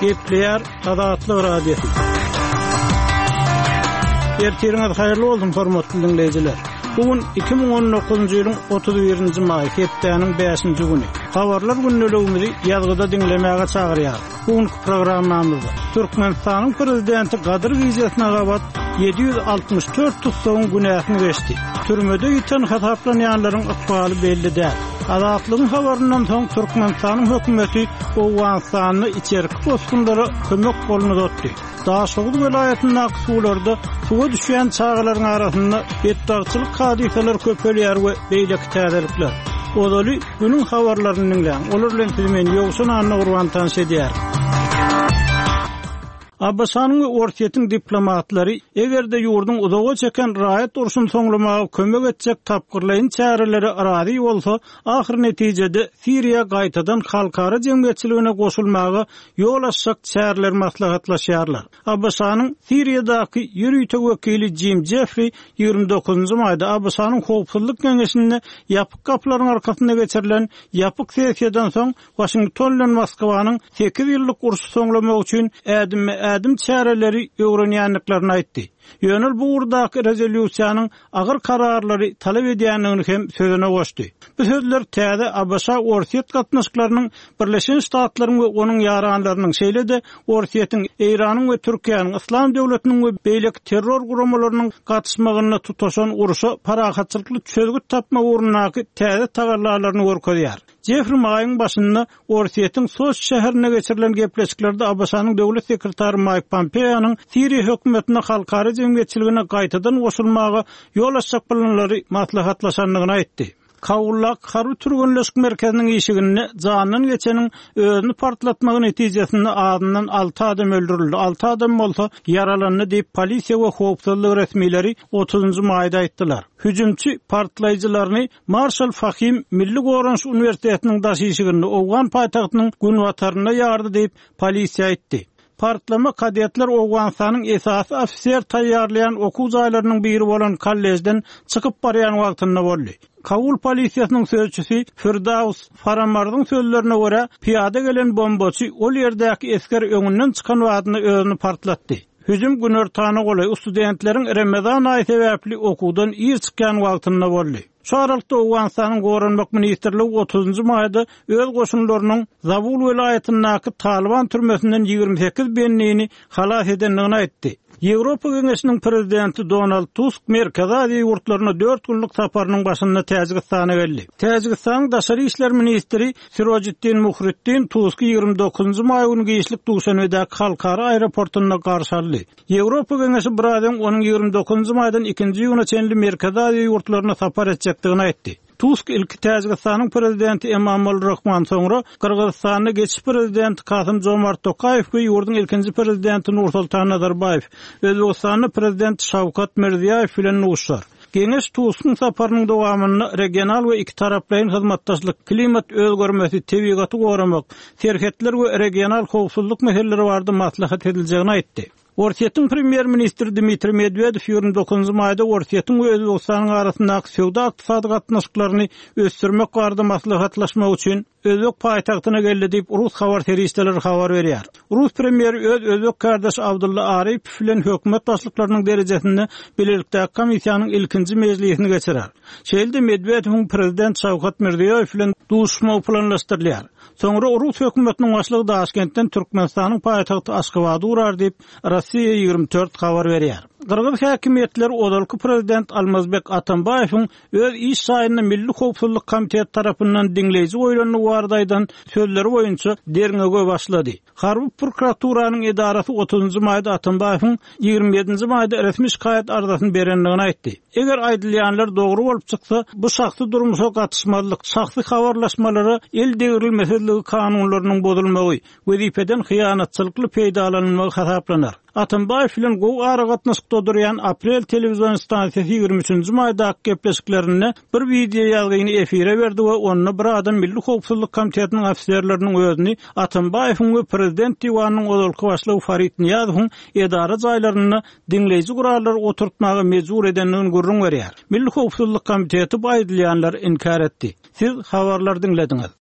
Gepleyer Adatlı Radio. Ertiriňiz haýyrly bolsun hormatly dinleýijiler. Bugün 2019-njy ýylyň 31-nji maý, hepdeniň 5-nji güni. Habarlar günnelegimizi ýazgyda dinlemäge çagyrýar. Bugünkü programmamyzda Türkmenistanyň prezidenti Gadir Gizetina gabat 764 tutsagyň günahyny geçdi. Türmede ýeten hataplanýanlaryň ykbaly belli däl. Adatlyň habaryndan soň Türkmenistanyň hökümeti Owganstanyny içerik bosgunlara kömek goluna tutdy. Daşoğlu vilayetinin aksularda suğa düşen çağıların arasında betdağçılık hadiseler köpelýär we beýleki täzelikler. Odaly günün habarlaryny dinleýän. Olar bilen tilmen ýogsun anna urwantan sedýär. Abbasanyň we Ortiýetiň diplomatlary egerde ýurdun uzaga çeken raýat urşun soňlamagy kömek etjek tapgyrlaýyn çäreleri arazy bolsa, ahir netijede Siriýa gaýtadan halkara jemgyýetçiligine goşulmagy ýol açjak çäreler maslahatlaşýarlar. Abbasanyň Siriýadaky ýürüýtek wekili Jim Jeffrey 29-njy maýda Abbasanyň howpsuzlyk geňeşinde ýapyk gaplaryň arkasynda geçirilen ýapyk sessiýadan soň Washington bilen Moskwanyň 8 ýyllyk urşy soňlamagy üçin ädim çäreleri öwrenýänliklaryny aýtdy. Ýönel bu urdaky rezolýusiýanyň agyr kararlary talap edýänligini hem sözüne goşdy. Bu sözler täze Abbasa Ortiýet gatnaşyklarynyň Birleşen Ştatlaryň we onuň ýaranlarynyň şeýlede Ortiýetiň Eýranyň we Türkiýanyň Islam döwletiniň we beýlek terror guramalarynyň gatnaşmagyna tutaşan uruşa parahatçylykly çözgüt tapma uğrunaky täze tagarlarlaryny görkezýär. Jeffrey maýyň başynda Ortiýetiň Sos şäherine geçirilen gepleşiklerde Abbasanyň döwlet sekretary Mike Pompeo'nyň Siriýa hökümetine halkara jemgyýetçiligine gaýtadan goşulmagy ýol açjak planlary maslahatlaşanlygyny aýtdy. Kawullak harby türgünleşik merkeziniň işigini janyny geçeniň özüni partlatmagy netijesinde adından 6 adam öldürildi. 6 adam bolsa yaralandy diýip polisiýa we howpsuzlyk resmiýetleri 30-njy maýda aýtdylar. Hüjümçi partlaýjylaryny Marshall Fahim Milli Gorans Universitetiniň daşyşygynda Owgan paýtagtynyň günwataryna ýardy diýip polisiýa aýtdy. Partlama kadetler Owganstanyň esasy ofisier taýýarlayan okuw jaýlarynyň biri bolan kollejden çykyp barýan wagtynda boldy. Kabul polisiýasynyň sözçüsi Firdaus Faramardyň sözlerine görä, piýada gelen bombaçy ol ýerdäki esker öňünden çykan wadyny özüni partlatdy. Hüjüm günertany golay studentleriň Ramazan aýy sebäpli okuwdan ir çykan wagtynda boldy. Şu aralykda Owganstanyň Goranmak ministrligi 30-njy maýda öz goşunlarynyň Zabul welaýatynyň Taliban türmesinden 28 benliğini halas edenligini aýtdy. Ýewropa Geňeşiniň prezidenti Donald Tusk Merkez Aziýa ýurtlaryna 4 günlük saparynyň başynda Täjikistana geldi. Täjikistanyň daşary işler ministri Sirojiddin Muhriddin Tusk 29-njy maý günü giýişlik Duşanbe'däki halkara aeroportuna garşy aldy. Ýewropa Geňeşi birazdan onuň 29-njy maýdan 2-nji ýyla çenli Merkez Aziýa ýurtlaryna sapar etjekdigini aýtdy. Tusk ilki Täjikistanyň prezidenti Emomali Rahman soňra Kyrgyzstanyň geçiş prezidenti Kasym-Jomart Tokaýew we ýurdun ilkinji prezidenti Nursultan Nazarbayew, Özbegistanyň prezidenti Şawkat Mirziýoýew bilen uguşýar. Geňeş Tusk'un saparynyň dowamyny regional we iki taraplaryň hyzmatdaşlyk, klimat özgermesi, tebigaty goramak, serhetler we regional howpsuzlyk meseleleri barada maslahat ediljegini aýtdy. Ortiýetiň premier ministri Dmitri Medvedev 29-njy maýda Ortiýetiň we Özbegistanyň arasyndaky sowda ykdysady gatnaşyklaryny ösdürmek barada maslahatlaşmak üçin Özbek paýtagtyna geldi diýip Rus habar teristleri habar berýär. Rus premieri Özbek kardeş Abdulla Aripov bilen hökümet başlyklarynyň derejesinde bilelikdäki komissiýanyň ilkinji mejlisini geçirer. Şeýle Medvedewiň prezident Şawkat Mirziýoýew bilen duşma planlaşdyrylýar. Soňra Rus hökümetiniň başlygy Daşkentden Türkmenistanyň paýtagty Aşgabatda urar diýip Rossiýa 24 habar berýär. Kırgız häkimetleri odalky prezident Almazbek Atambayewiň öz iş saýyny Milli Howpsuzlyk Komiteti tarapyndan diňleýiji oýlanyny wardaýdan sözleri boýunça derňege başlady. Harby prokuraturynyň edarasy 30-njy maýda Atambayewiň 27-nji maýda resmi şikaýet arzasyny berenligini aýtdy. Eger aýdylýanlar dogry bolup çyksa, bu şahsy durmuşa gatnaşmalyk, şahsy habarlaşmalary el degrilmeseligi kanunlarynyň bozulmagy, wezipeden hyýanatçylykly peýdalanmagy hasaplanar. Atambayew bilen gowy ara gatnaşykda durýan Aprel telewizion stansiýasy 23-nji maýdaky gepleşiklerini bir video ýazgyny efire berdi we ony bir adam Milli Howpsuzlyk Komitetiniň ofisiýerleriniň özüni Atambayewiň we prezident diwanynyň odalky başlygy Farit Niýazowyň edara jaýlaryny diňleýiji gurallar oturtmagy mejbur edenligini görüň berýär. Milli Howpsuzlyk Komiteti bu aýdylýanlar inkar etdi. Siz habarlar dinlediňiz.